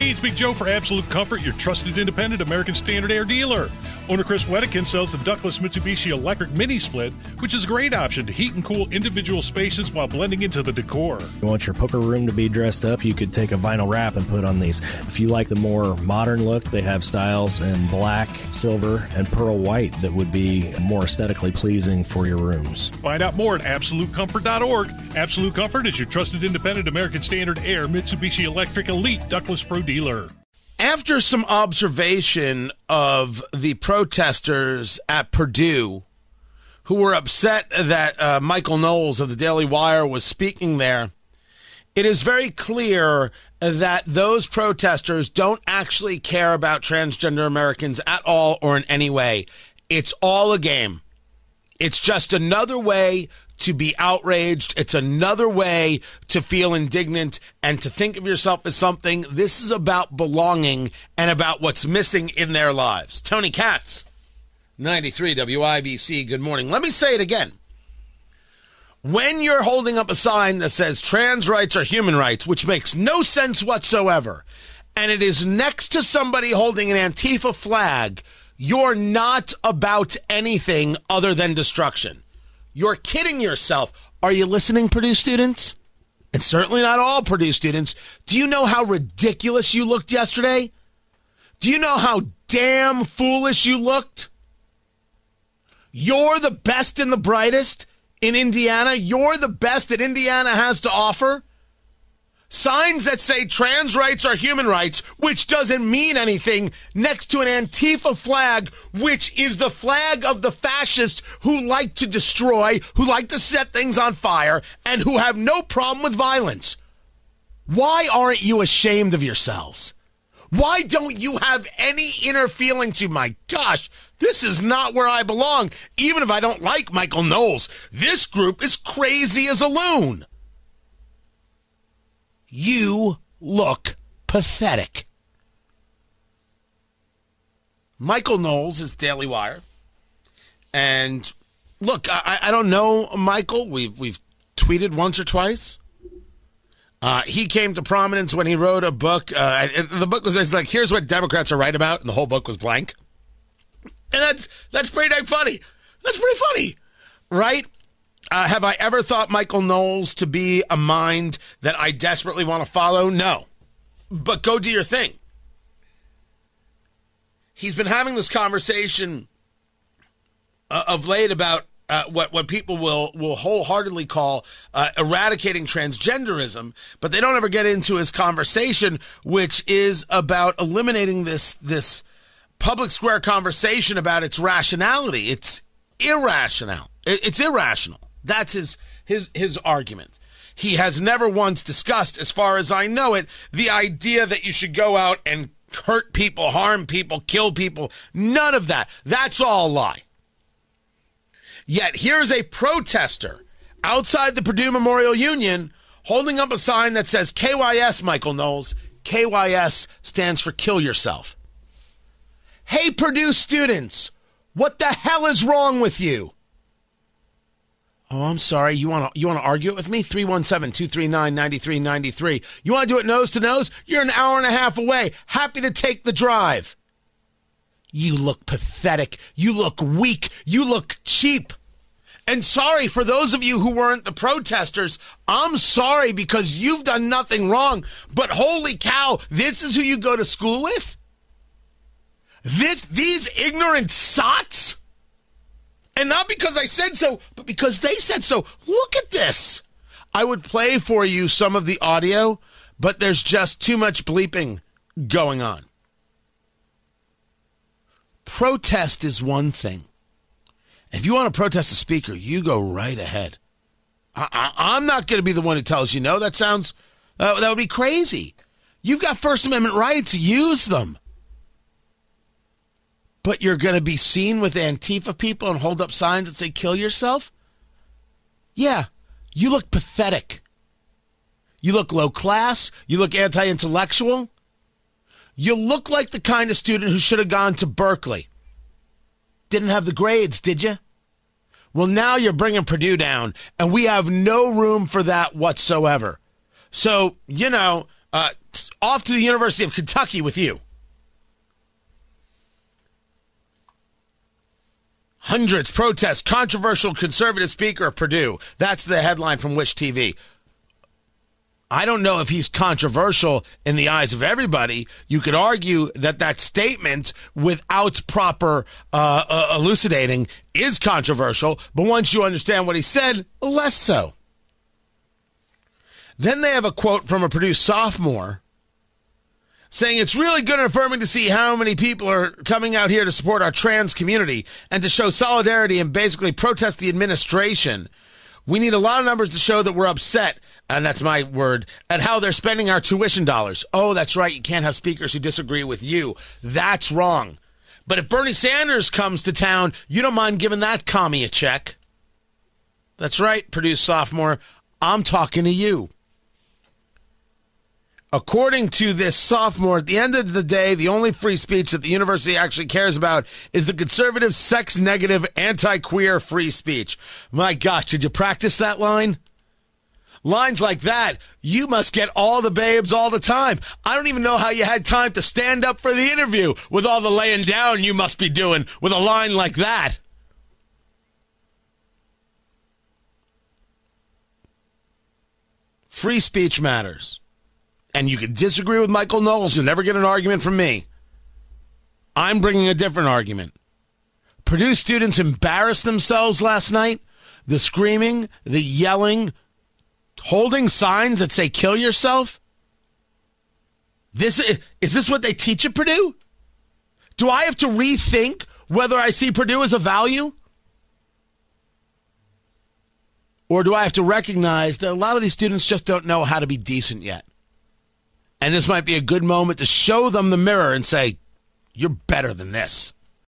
Hey, it's Big Joe for Absolute Comfort, your trusted independent American Standard Air dealer. Owner Chris Wedekin sells the ductless Mitsubishi electric mini split, which is a great option to heat and cool individual spaces while blending into the decor. You want your poker room to be dressed up, you could take a vinyl wrap and put on these. If you like the more modern look, they have styles in black, silver, and pearl white that would be more aesthetically pleasing for your rooms. Find out more at AbsoluteComfort.org. Absolute Comfort is your trusted independent American Standard Air Mitsubishi Electric Elite Ductless Pro dealer. After some observation of the protesters at Purdue who were upset that Michael Knowles of the Daily Wire was speaking there, it is very clear that those protesters don't actually care about transgender Americans at all or in any way. It's all a game. It's just another way to be outraged. It's another way to feel indignant and to think of yourself as something. This is about belonging and about what's missing in their lives. Tony Katz, 93 WIBC, good morning. Let me say it again. When you're holding up a sign that says trans rights are human rights, which makes no sense whatsoever, and it is next to somebody holding an Antifa flag, you're not about anything other than destruction. You're kidding yourself. Are you listening, Purdue students? And certainly not all Purdue students. Do you know how ridiculous you looked yesterday? Do you know how damn foolish you looked? You're the best and the brightest in Indiana. You're the best that Indiana has to offer. Signs that say trans rights are human rights, which doesn't mean anything, next to an Antifa flag, which is the flag of the fascists who like to destroy, who like to set things on fire, and who have no problem with violence. Why aren't you ashamed of yourselves? Why don't you have any inner feeling to, my gosh, this is not where I belong, even if I don't like Michael Knowles. This group is crazy as a loon. You look pathetic. Michael Knowles is Daily Wire. And look, I don't know Michael. We've tweeted once or twice. He came to prominence when he wrote a book. The book was like, here's what Democrats are right about, and the whole book was blank. And that's pretty dang funny. That's pretty funny, right? Have I ever thought Michael Knowles to be a mind that I desperately want to follow? No. But go do your thing. He's been having this conversation of late about what people will wholeheartely call eradicating transgenderism, but they don't ever get into his conversation, which is about eliminating this public square conversation about its rationality. It's irrational. It's irrational. That's his argument. He has never once discussed, as far as I know it, the idea that you should go out and hurt people, harm people, kill people. None of that. That's all a lie. Yet here's a protester outside the Purdue Memorial Union holding up a sign that says KYS, Michael Knowles. KYS stands for kill yourself. Hey, Purdue students, what the hell is wrong with you? Oh, I'm sorry. You want to argue it with me? 317-239-9393. You want to do it nose to nose? You're an hour and a half away. Happy to take the drive. You look pathetic. You look weak. You look cheap. And sorry for those of you who weren't the protesters. I'm sorry because you've done nothing wrong. But holy cow, this is who you go to school with? These ignorant sots? And not because I said so, but because they said so. Look at this. I would play for you some of the audio, but there's just too much bleeping going on. Protest is one thing. If you want to protest a speaker, you go right ahead. I'm not going to be the one who tells you no. That sounds, that would be crazy. You've got First Amendment rights. Use them. But you're going to be seen with Antifa people and hold up signs that say kill yourself? Yeah, you look pathetic. You look low class. You look anti-intellectual. You look like the kind of student who should have gone to Berkeley. Didn't have the grades, did you? Well, now you're bringing Purdue down, and we have no room for that whatsoever. So, off to the University of Kentucky with you. Hundreds protest controversial conservative speaker at Purdue. That's the headline from Wish TV. I don't know if he's controversial in the eyes of everybody. You could argue that statement, without proper elucidating, is controversial. But once you understand what he said, less so. Then they have a quote from a Purdue sophomore saying it's really good and affirming to see how many people are coming out here to support our trans community and to show solidarity and basically protest the administration. We need a lot of numbers to show that we're upset, and that's my word, at how they're spending our tuition dollars. Oh, that's right. You can't have speakers who disagree with you. That's wrong. But if Bernie Sanders comes to town, you don't mind giving that commie a check. That's right, Purdue sophomore. I'm talking to you. According to this sophomore, at the end of the day, the only free speech that the university actually cares about is the conservative, sex-negative, anti-queer free speech. My gosh, did you practice that line? Lines like that, you must get all the babes all the time. I don't even know how you had time to stand up for the interview with all the laying down you must be doing with a line like that. Free speech matters. And you can disagree with Michael Knowles. You'll never get an argument from me. I'm bringing a different argument. Purdue students embarrassed themselves last night. The screaming, the yelling, holding signs that say kill yourself. Is this what they teach at Purdue? Do I have to rethink whether I see Purdue as a value? Or do I have to recognize that a lot of these students just don't know how to be decent yet? And this might be a good moment to show them the mirror and say, you're better than this.